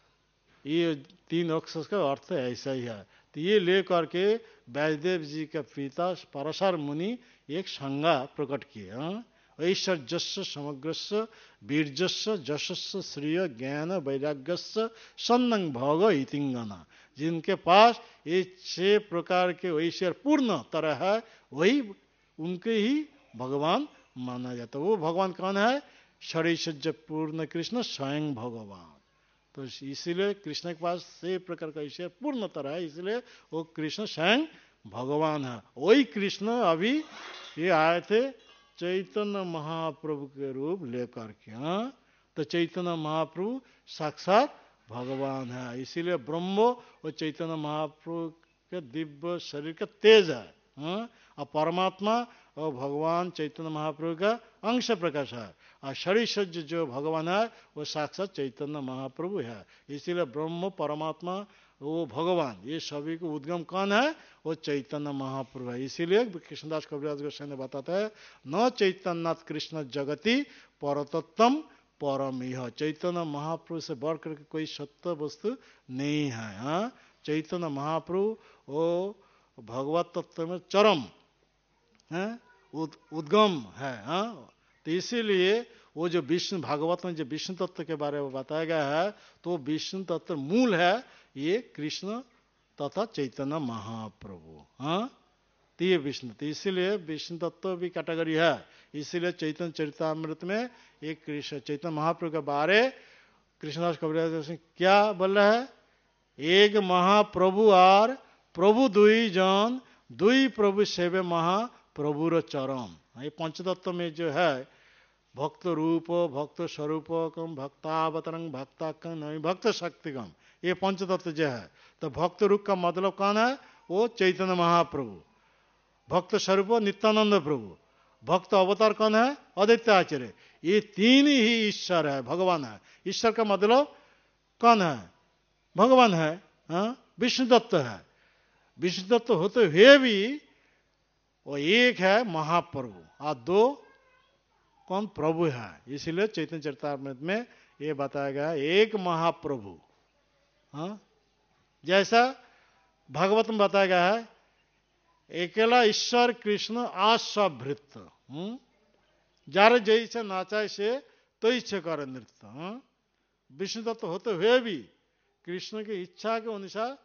ये 3 अक्षर का अर्थ ऐसा ही है। तो ये लेकर के व्यासदेव जी के पिता पराशर मुनि एक संज्ञा प्रकट किए। ऐश्वर्यस्य समग्रस्य वीर्यस्य जशस्य श्रेय ज्ञान वैराग्यस्य सन्नं भोग इतिंगना, जिनके पास ये 6 प्रकार के ऐश्वर्य पूर्ण तरह है, वही उनके ही भगवान माना जाता है। वो भगवान कौन है, षडैश्वर्य पूर्ण कृष्ण स्वयं भगवान। तो इसीलिए कृष्ण के पास 6 प्रकार का ऐश्वर्य पूर्ण तरह है, इसलिए वो कृष्ण स्वयं भगवान है। वही कृष्ण अभी ये आए थे चैतन्य महाप्रभु के रूप लेकर के। हाँ, तो चैतन्य महाप्रभु साक्षात भगवान है, इसीलिए ब्रह्म और चैतन्य महाप्रभु के दिव्य शरीर का तेज है। हाँ, और परमात्मा और भगवान चैतन्य महाप्रभु का अंश प्रकाश है, और शरीर जो भगवान है वो साक्षात चैतन्य महाप्रभु है। इसीलिए ब्रह्म परमात्मा वो भगवान ये सभी को उद्गम कौन है, वो चैतन्य महाप्रभु है। इसीलिए कृष्णदास कविराज गोस्वामी ने बताता है, न चैतन्यनाथ कृष्ण जगति परतत्तम परम यह, चैतन्य महाप्रभु से बढ़ करके कोई सत्य वस्तु नहीं है। हाँ, चैतन्य महाप्रभु वो भगवत तत्व में चरम है, उद्गम है। हाँ, तो इसीलिए वो जो विष्णु भागवत में जो विष्णु तत्व के बारे में बताया गया है, तो विष्णु तत्व मूल है ये कृष्ण तथा चैतन्य महाप्रभु। हाँ, तो ये विष्णु, तो इसीलिए विष्णु तत्व भी कैटेगरी है। इसीलिए चैतन्य चरितामृत में एक कृष्ण चैतन्य महाप्रभु के बारे कृष्णदास कविराज क्या बोल रहा है, एक महाप्रभु और प्रभु दुई जन, दुई प्रभु सेवे महाप्रभुर चरम। ये पंचतत्व में जो है भक्त रूप भक्त स्वरूपकम भक्तावतरंग भक्ताकम नहीं भक्त शक्तिकम, ये पंचतत्व जो है। तो भक्त रूप का मतलब कौन है, वो चैतन्य महाप्रभु। भक्त स्वरूप नित्यानंद प्रभु। भक्त अवतार कौन है, अद्वैत आचार्य। ये 3 ही ईश्वर है, भगवान है। ईश्वर का मतलब कौन है, भगवान है। हाँ, विष्णु तत्व है। विष्णु तत्व होते हुए भी वो एक है महाप्रभु, और 2 कौन, प्रभु है। इसीलिए चैतन्य चरितामृत में ये बताया गया एक महाप्रभु। हाँ, जैसा भागवत में बताया गया है अकेला ईश्वर कृष्ण आस्वभृत, जार जैसे नाचाय से तो इच्छा कर नृत्य। विष्णु तत्व होते हुए भी कृष्ण की इच्छा के अनुसार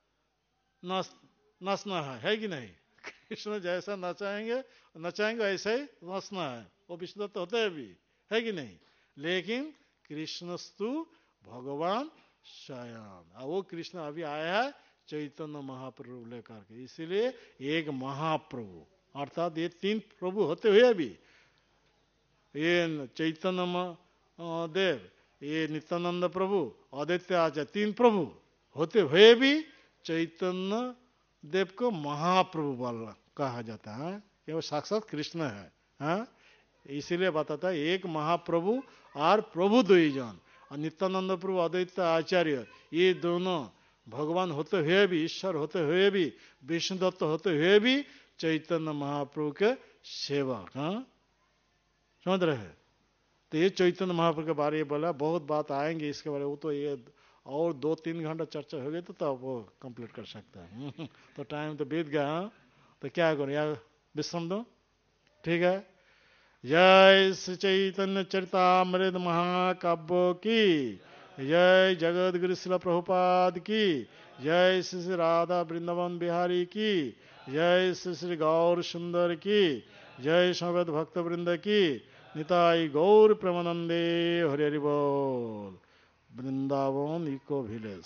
नाचना है कि नहीं? कृष्ण जैसा नचाएंगे ऐसे ही नाचना है, वो विष्णु तत्व होते भी है कि नहीं? लेकिन कृष्णस्तु भगवान स्वयं, वो कृष्ण अभी आया है चैतन्य महाप्रभु लेकर के। इसीलिए एक महाप्रभु, अर्थात ये 3 प्रभु होते हुए भी ये चैतन्य देव, ये नित्यानंद प्रभु, अद्वैत आचार्य, 3 प्रभु होते हुए भी चैतन्य देव को महाप्रभु कहा जाता है। ये वो साक्षात कृष्ण है। हाँ? इसीलिए बताता है एक महाप्रभु और प्रभु 2 जन, और नित्यानंद प्रभु अद्वैत आचार्य ये दोनों भगवान होते हुए भी, ईश्वर होते हुए भी, विष्णुदत्त होते हुए भी चैतन्य महाप्रभु के सेवक। हाँ? समझ रहे हैं? तो ये चैतन्य महाप्रभु के बारे में बोला, बहुत बात आएंगे इसके बारे में, वो तो ये और 2-3 घंटा चर्चा हो गई तो तब वो कंप्लीट कर सकता है। तो टाइम तो बीत गया। हाँ? तो क्या करूं यार, विश्राम दो, ठीक है। जय श्री चैतन्य चरितामृत महाकाव्य की जय, जगत गुरु श्रील प्रभुपाद की जय, श्री श्री राधा वृंदावन बिहारी की जय, श्री श्री गौर सुंदर की जय, समवेत भक्त वृंद की निताई गौर प्रेमानंदे, हरि हरि बोल। Vrindavan eco village.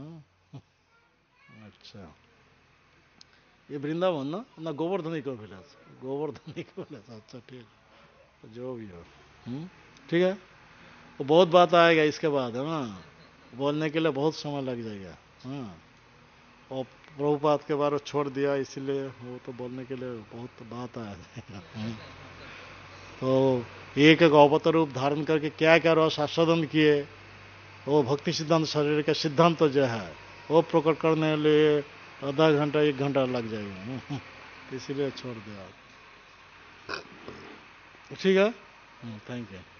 अच्छा, ये वृंदावन ना Govardhan eco village, Govardhan eco village. अच्छा ठीक, जो भी हो। ठीक है, वो बहुत बात आएगा इसके बाद, है ना, बोलने के लिए बहुत समय लग जाएगा। हाँ, और प्रभुपाद के बारे में छोड़ दिया इसलिए वो तो बोलने के लिए बहुत बात आ जाएगा। तो एक एक अवतार रूप धारण करके क्या क्या रस आस्वादन किए, वो भक्ति सिद्धांत शरीर का सिद्धांत तो जो है वो प्रकट करने के लिए आधा घंटा 1 घंटा लग जाएगा। इसीलिए छोड़ दिया। ठीक है, थैंक यू।